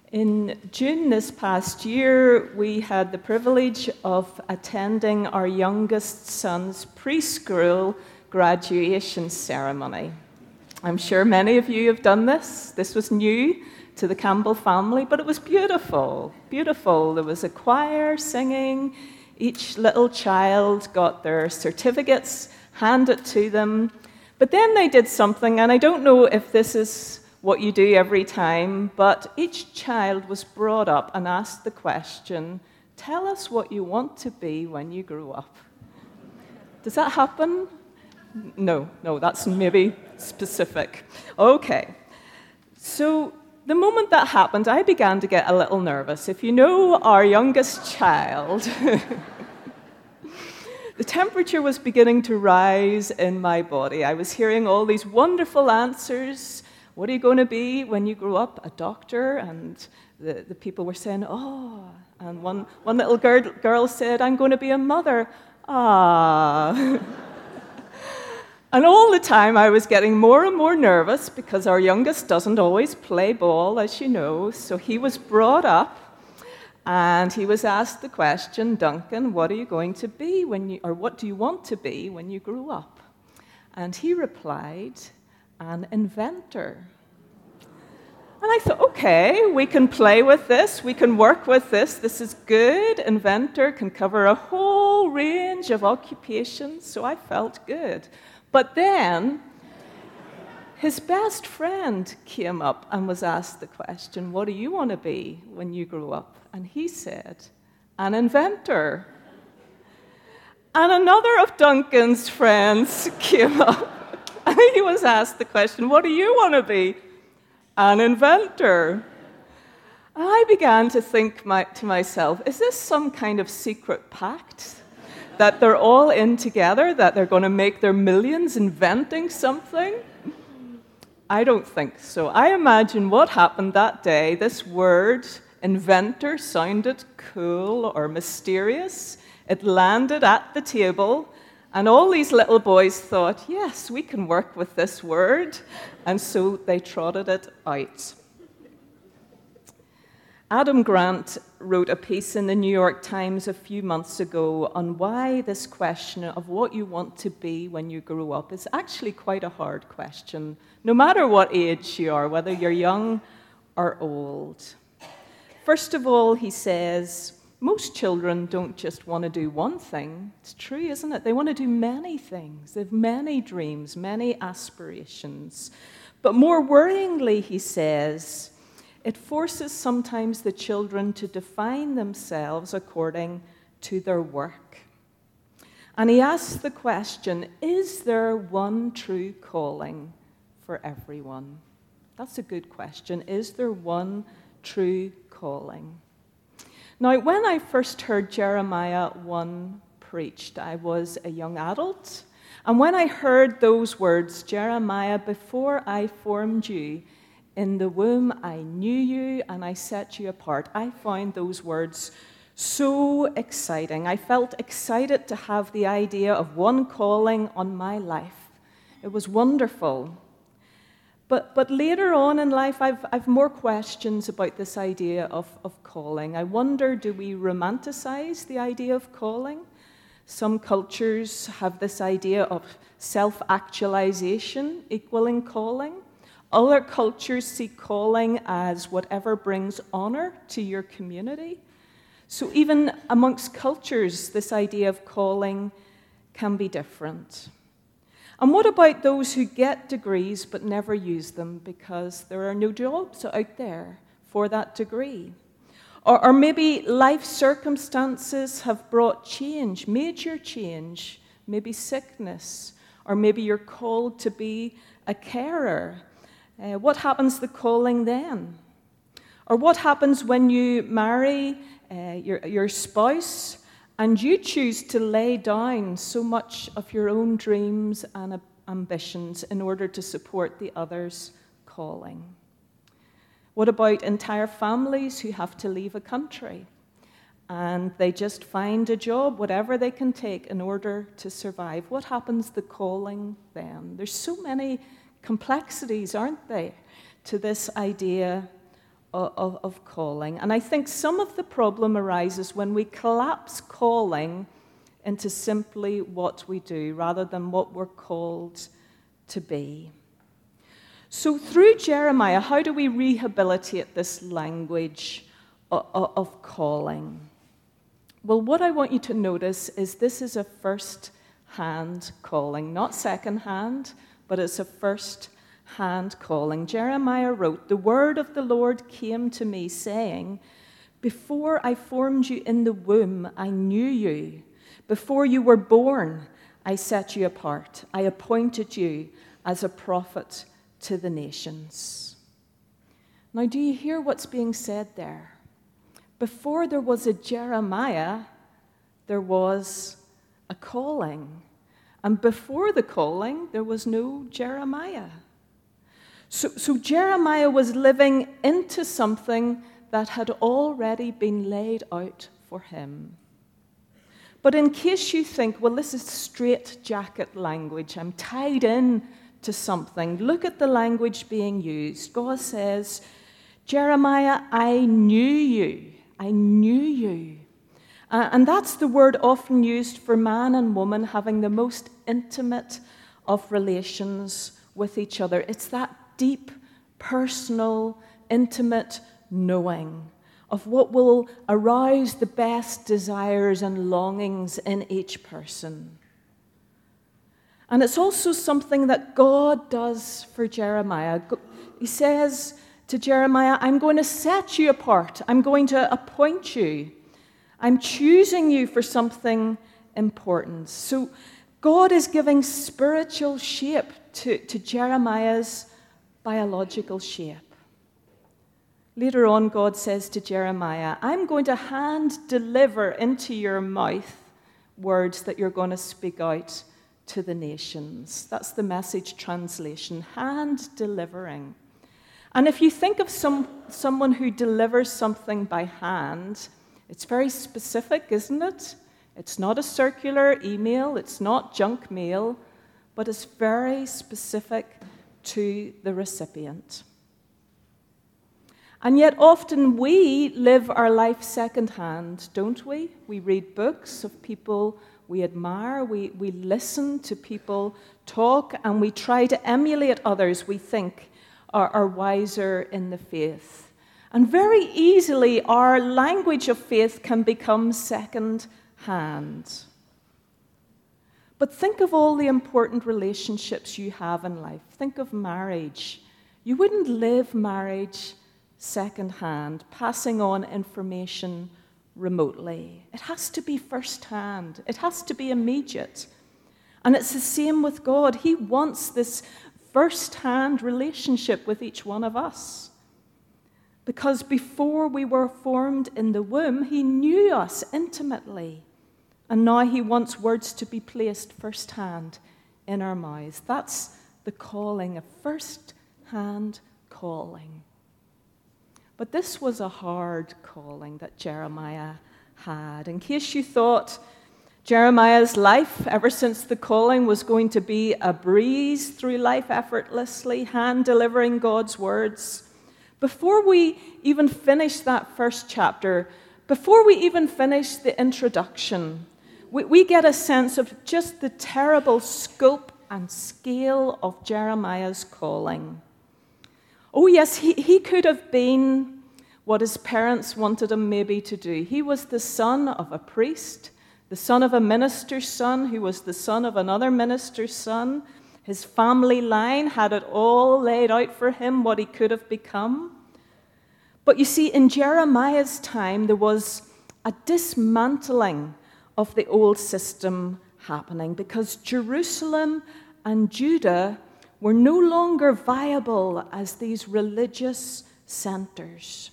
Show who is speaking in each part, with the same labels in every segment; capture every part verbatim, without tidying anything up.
Speaker 1: In June this past year, we had the privilege of attending our youngest son's preschool graduation ceremony. I'm sure many of you have done this. This was new to the Campbell family, but it was beautiful, beautiful. There was a choir singing. Each little child got their certificates handed to them. But then they did something, and I don't know if this is what you do every time, but each child was brought up and asked the question, tell us what you want to be when you grow up. Does that happen? No, no, that's maybe specific. Okay, so the moment that happened, I began to get a little nervous. If you know our youngest child, the temperature was beginning to rise in my body. I was hearing all these wonderful answers. What are you going to be when you grow up? A doctor? And the, the people were saying, oh. And one, one little girl, girl said, I'm going to be a mother. Ah. And all the time I was getting more and more nervous because our youngest doesn't always play ball, as you know. So he was brought up and he was asked the question, Duncan, what are you going to be when you, or what do you want to be when you grow up? And he replied, an inventor. And I thought, okay, we can play with this, we can work with this, this is good. Inventor can cover a whole range of occupations, so I felt good. But then, his best friend came up and was asked the question, what do you want to be when you grow up? And he said, an inventor. And another of Duncan's friends came up. And he was asked the question, what do you want to be? An inventor. And I began to think my, to myself, is this some kind of secret pact? That they're all in together, that they're going to make their millions inventing something? I don't think so. I imagine what happened that day, this word, inventor, sounded cool or mysterious. It landed at the table. And all these little boys thought, yes, we can work with this word. And so they trotted it out. Adam Grant wrote a piece in the New York Times a few months ago on why this question of what you want to be when you grow up is actually quite a hard question, no matter what age you are, whether you're young or old. First of all, he says, most children don't just want to do one thing. It's true, isn't it? They want to do many things. They have many dreams, many aspirations. But more worryingly, he says, it forces sometimes the children to define themselves according to their work. And he asks the question, is there one true calling for everyone? That's a good question. Is there one true calling? Now, when I first heard Jeremiah one preached, I was a young adult. And when I heard those words, Jeremiah, before I formed you in the womb, I knew you and I set you apart, I found those words so exciting. I felt excited to have the idea of one calling on my life. It was wonderful. But, but later on in life, I've, I've more questions about this idea of, of calling. I wonder, do we romanticize the idea of calling? Some cultures have this idea of self-actualization equaling calling. Other cultures see calling as whatever brings honor to your community. So even amongst cultures, this idea of calling can be different. And what about those who get degrees but never use them because there are no jobs out there for that degree? Or, or maybe life circumstances have brought change, major change, maybe sickness, or maybe you're called to be a carer. Uh, what happens to the calling then? Or what happens when you marry uh, your, your spouse and you choose to lay down so much of your own dreams and ambitions in order to support the other's calling? What about entire families who have to leave a country and they just find a job, whatever they can take, in order to survive? What happens to the calling then? There's so many complexities, aren't there, to this idea of, of calling. And I think some of the problem arises when we collapse calling into simply what we do rather than what we're called to be. So through Jeremiah, how do we rehabilitate this language of, of calling? Well, what I want you to notice is this is a first-hand calling, not second-hand, but it's a first-hand calling. Jeremiah wrote, "The word of the Lord came to me, saying, before I formed you in the womb, I knew you. Before you were born, I set you apart. I appointed you as a prophet to the nations." Now, do you hear what's being said there? Before there was a Jeremiah, there was a calling. And before the calling, there was no Jeremiah. So, so Jeremiah was living into something that had already been laid out for him. But in case you think, well, this is straitjacket language, I'm tied in to something, look at the language being used. God says, Jeremiah, I knew you. I knew you. Uh, and that's the word often used for man and woman having the most intimate of relations with each other. It's that deep, personal, intimate knowing of what will arouse the best desires and longings in each person. And it's also something that God does for Jeremiah. He says to Jeremiah, I'm going to set you apart. I'm going to appoint you. I'm choosing you for something important. So God is giving spiritual shape to, to Jeremiah's biological shape. Later on, God says to Jeremiah, I'm going to hand deliver into your mouth words that you're going to speak out to the nations. That's the Message translation, hand delivering. And if you think of some someone who delivers something by hand, it's very specific, isn't it? It's not a circular email, it's not junk mail, but it's very specific to the recipient. And yet often we live our life secondhand, don't we? We read books of people we admire, we, we listen to people talk, and we try to emulate others we think are, are wiser in the faith. And very easily our language of faith can become second-hand. But think of all the important relationships you have in life. Think of marriage. You wouldn't live marriage second-hand, passing on information remotely. It has to be first-hand. It has to be immediate. And it's the same with God. He wants this first-hand relationship with each one of us. Because before we were formed in the womb, he knew us intimately. And now he wants words to be placed first-hand in our mouths. That's the calling, a first-hand calling. But this was a hard calling that Jeremiah had. In case you thought Jeremiah's life, ever since the calling, was going to be a breeze through life effortlessly, hand-delivering God's words, before we even finish that first chapter, before we even finish the introduction, we, we get a sense of just the terrible scope and scale of Jeremiah's calling. Oh yes, he, he could have been what his parents wanted him maybe to do. He was the son of a priest, the son of a minister's son, who was the son of another minister's son. His family line had it all laid out for him, what he could have become. But you see, in Jeremiah's time, there was a dismantling of the old system happening because Jerusalem and Judah were no longer viable as these religious centers.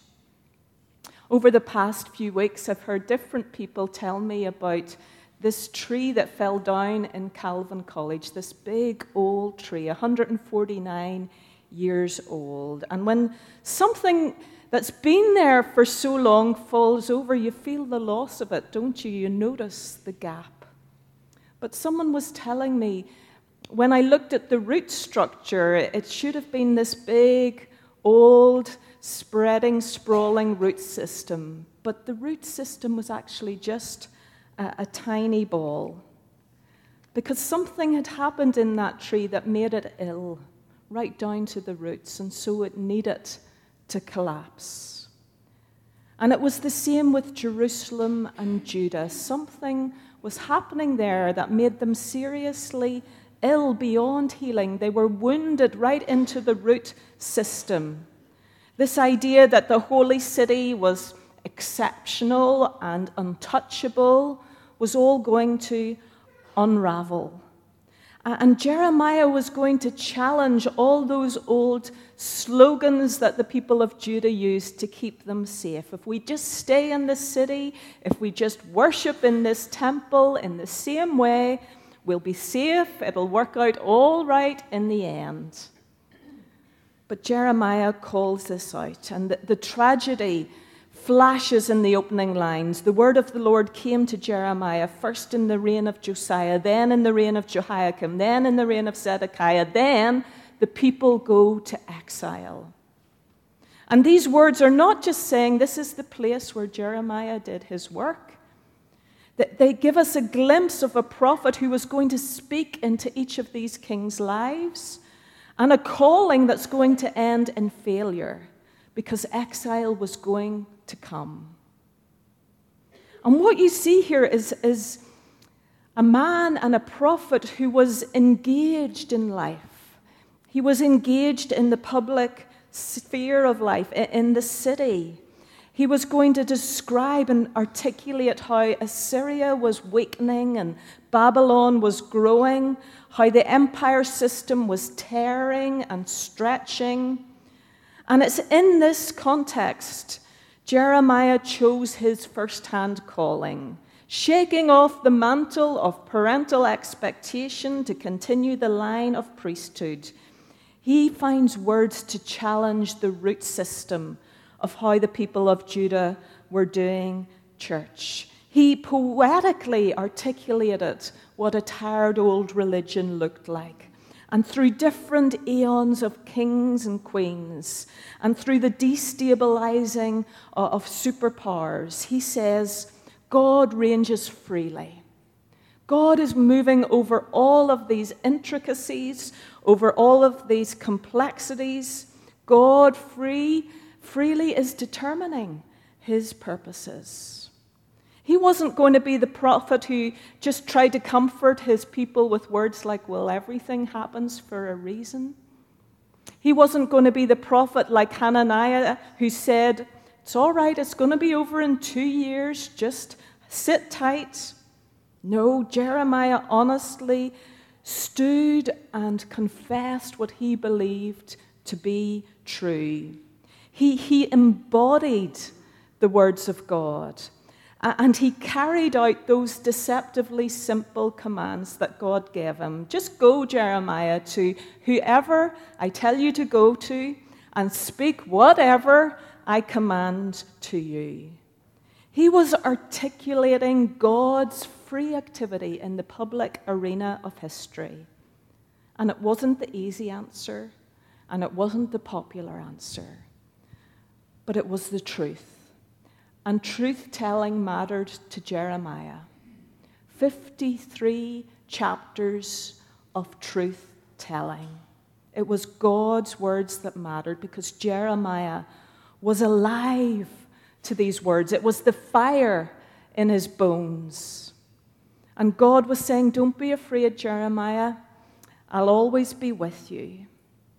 Speaker 1: Over the past few weeks, I've heard different people tell me about this tree that fell down in Calvin College, this big old tree, one hundred forty-nine years old. And when something that's been there for so long falls over, you feel the loss of it, don't you? You notice the gap. But someone was telling me, when I looked at the root structure, it should have been this big, old, spreading, sprawling root system. But the root system was actually just a, a tiny ball, because something had happened in that tree that made it ill, right down to the roots, and so it needed to collapse. And it was the same with Jerusalem and Judah. Something was happening there that made them seriously ill beyond healing. They were wounded right into the root system. This idea that the holy city was exceptional and untouchable was all going to unravel. And Jeremiah was going to challenge all those old slogans that the people of Judah used to keep them safe. If we just stay in this city, if we just worship in this temple in the same way, we'll be safe. It'll work out all right in the end. But Jeremiah calls this out, and the, the tragedy flashes in the opening lines. The word of the Lord came to Jeremiah first in the reign of Josiah, then in the reign of Jehoiakim, then in the reign of Zedekiah, then the people go to exile. And these words are not just saying this is the place where Jeremiah did his work. They give us a glimpse of a prophet who was going to speak into each of these kings' lives, and a calling that's going to end in failure, because exile was going to come. And what you see here is, is a man and a prophet who was engaged in life. He was engaged in the public sphere of life, in the city. He was going to describe and articulate how Assyria was weakening and Babylon was growing, how the empire system was tearing and stretching. And it's in this context Jeremiah chose his first-hand calling, shaking off the mantle of parental expectation to continue the line of priesthood. He finds words to challenge the root system of how the people of Judah were doing church. He poetically articulated what a tired old religion looked like. And through different eons of kings and queens, and through the destabilizing of superpowers, he says, God ranges freely. God is moving over all of these intricacies, over all of these complexities. God free, freely is determining his purposes. He wasn't going to be the prophet who just tried to comfort his people with words like, well, everything happens for a reason. He wasn't going to be the prophet like Hananiah who said, it's all right, it's going to be over in two years, just sit tight. No, Jeremiah honestly stood and confessed what he believed to be true. He, he embodied the words of God. And he carried out those deceptively simple commands that God gave him. Just go, Jeremiah, to whoever I tell you to go to, and speak whatever I command to you. He was articulating God's free activity in the public arena of history. And it wasn't the easy answer, and it wasn't the popular answer, but it was the truth. And truth-telling mattered to Jeremiah. fifty-three chapters of truth-telling. It was God's words that mattered because Jeremiah was alive to these words. It was the fire in his bones. And God was saying, don't be afraid, Jeremiah. I'll always be with you.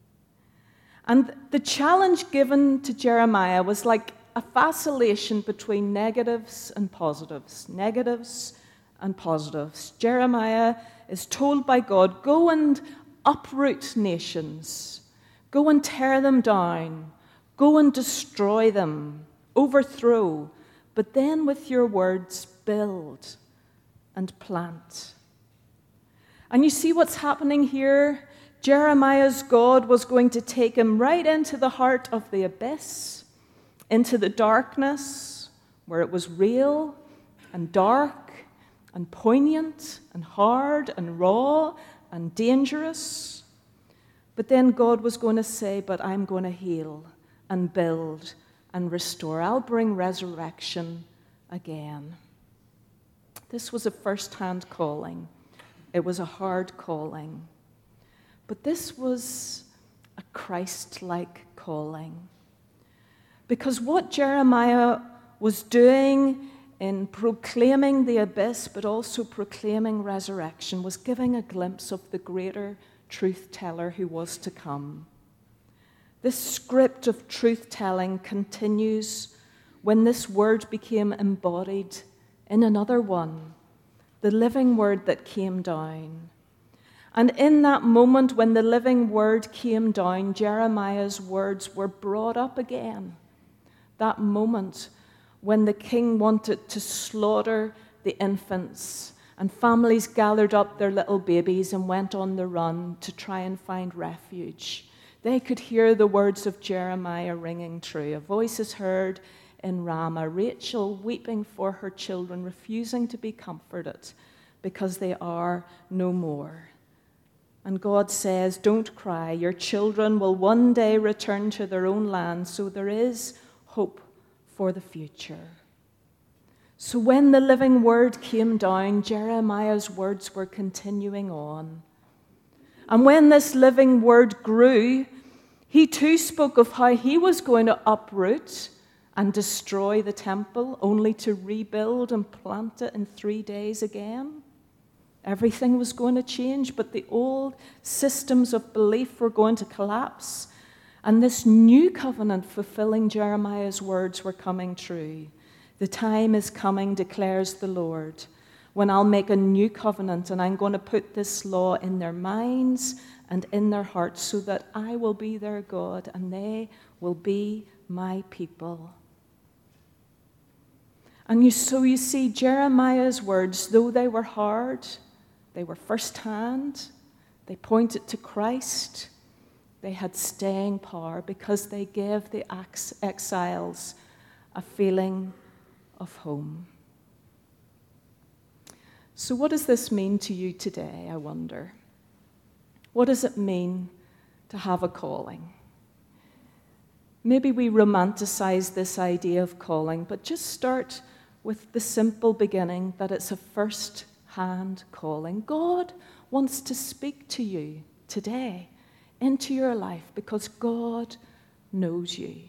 Speaker 1: And the challenge given to Jeremiah was like a vacillation between negatives and positives, negatives and positives. Jeremiah is told by God, go and uproot nations, go and tear them down, go and destroy them, overthrow, but then with your words, build and plant. And you see what's happening here? Jeremiah's God was going to take him right into the heart of the abyss, into the darkness where it was real and dark and poignant and hard and raw and dangerous. But then God was going to say, but I'm going to heal and build and restore. I'll bring resurrection again. This was a first-hand calling. It was a hard calling. But this was a Christ-like calling. Because what Jeremiah was doing in proclaiming the abyss, but also proclaiming resurrection, was giving a glimpse of the greater truth-teller who was to come. This script of truth-telling continues when this word became embodied in another one, the living word that came down. And in that moment when the living word came down, Jeremiah's words were brought up again. That moment when the king wanted to slaughter the infants and families gathered up their little babies and went on the run to try and find refuge. They could hear the words of Jeremiah ringing true. A voice is heard in Ramah, Rachel weeping for her children, refusing to be comforted because they are no more. And God says, don't cry, your children will one day return to their own land, so there is hope for the future. So when the living word came down, Jeremiah's words were continuing on. And when this living word grew, he too spoke of how he was going to uproot and destroy the temple, only to rebuild and plant it in three days again. Everything was going to change, but the old systems of belief were going to collapse. And this new covenant fulfilling Jeremiah's words were coming true. The time is coming, declares the Lord, when I'll make a new covenant and I'm going to put this law in their minds and in their hearts so that I will be their God and they will be my people. And you, so you see, Jeremiah's words, though they were hard, they were firsthand, they pointed to Christ, they had staying power because they gave the exiles a feeling of home. So what does this mean to you today, I wonder? What does it mean to have a calling? Maybe we romanticize this idea of calling, but just start with the simple beginning that it's a first-hand calling. God wants to speak to you today into your life because God knows you.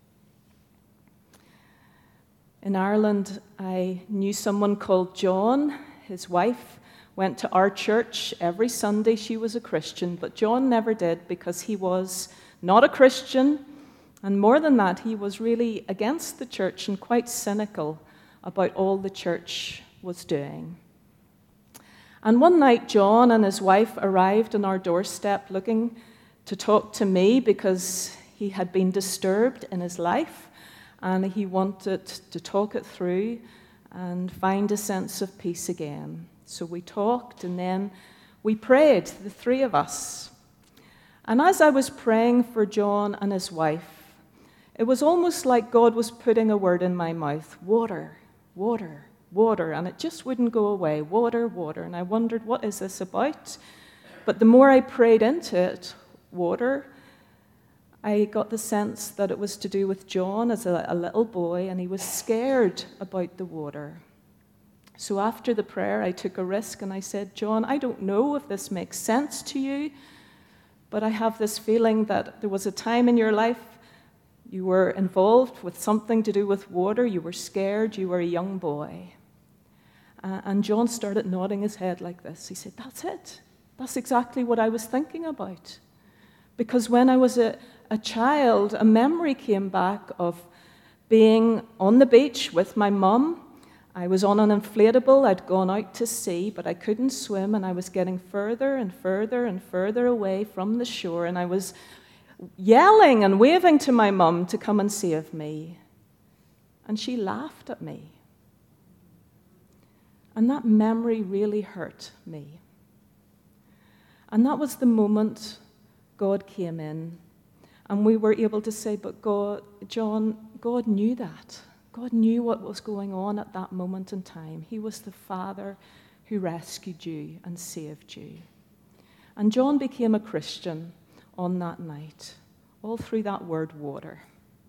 Speaker 1: In Ireland, I knew someone called John. His wife went to our church every Sunday. She was a Christian, but John never did because he was not a Christian. And more than that, he was really against the church and quite cynical about all the church was doing. And one night, John and his wife arrived on our doorstep looking to talk to me because he had been disturbed in his life and he wanted to talk it through and find a sense of peace again. So we talked and then we prayed, the three of us. And as I was praying for John and his wife, it was almost like God was putting a word in my mouth, water, water, water, and it just wouldn't go away, water, water. And I wondered, what is this about? But the more I prayed into it, water, I got the sense that it was to do with John as a, a little boy, and he was scared about the water. So after the prayer, I took a risk and I said, John, I don't know if this makes sense to you, but I have this feeling that there was a time in your life you were involved with something to do with water, you were scared, you were a young boy. Uh, and John started nodding his head like this. He said, that's it. That's exactly what I was thinking about. Because when I was a, a child, a memory came back of being on the beach with my mum. I was on an inflatable. I'd gone out to sea, but I couldn't swim, and I was getting further and further and further away from the shore, and I was yelling and waving to my mum to come and save me. And she laughed at me. And that memory really hurt me. And that was the moment God came in, and we were able to say, but God, John, God knew that. God knew what was going on at that moment in time. He was the Father who rescued you and saved you. And John became a Christian on that night, all through that word water.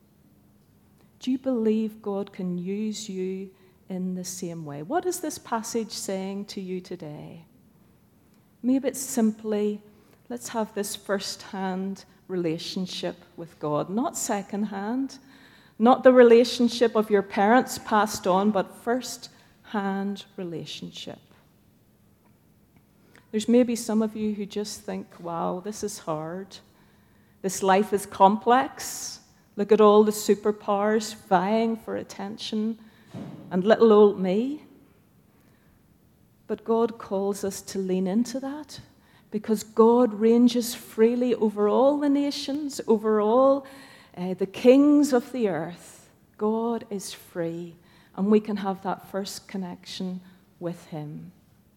Speaker 1: Do you believe God can use you in the same way? What is this passage saying to you today? Maybe it's simply, let's have this first-hand relationship with God, not second-hand, not the relationship of your parents passed on, but first-hand relationship. There's maybe some of you who just think, wow, this is hard. This life is complex. Look at all the superpowers vying for attention, and little old me. But God calls us to lean into that, because God ranges freely over all the nations, over all uh, the kings of the earth. God is free, and we can have that first connection with him.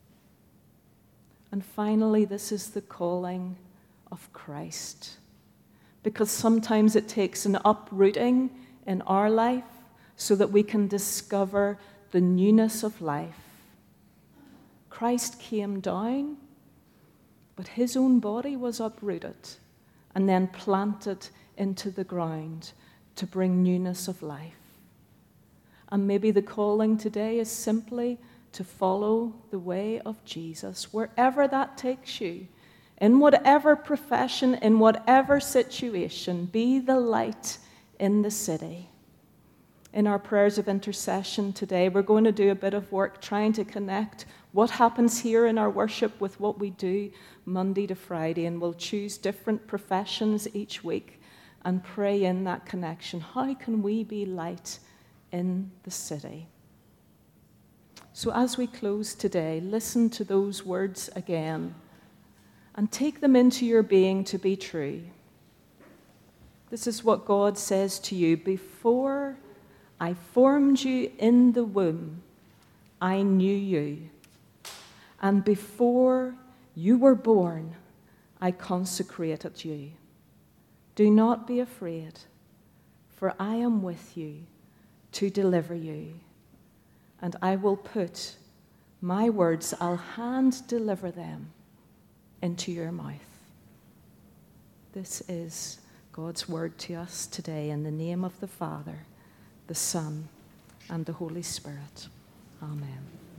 Speaker 1: And finally, this is the calling of Christ, because sometimes it takes an uprooting in our life so that we can discover the newness of life. Christ came down, but his own body was uprooted and then planted into the ground to bring newness of life. And maybe the calling today is simply to follow the way of Jesus, wherever that takes you, in whatever profession, in whatever situation. Be the light in the city. In our prayers of intercession today, we're going to do a bit of work trying to connect what happens here in our worship with what we do Monday to Friday, and we'll choose different professions each week and pray in that connection. How can we be light in the city? So as we close today, listen to those words again and take them into your being to be true. This is what God says to you: before I formed you in the womb, I knew you. And before you were born, I consecrated you. Do not be afraid, for I am with you to deliver you. And I will put my words, I'll hand deliver them into your mouth. This is God's word to us today, in the name of the Father, the Son, and the Holy Spirit. Amen.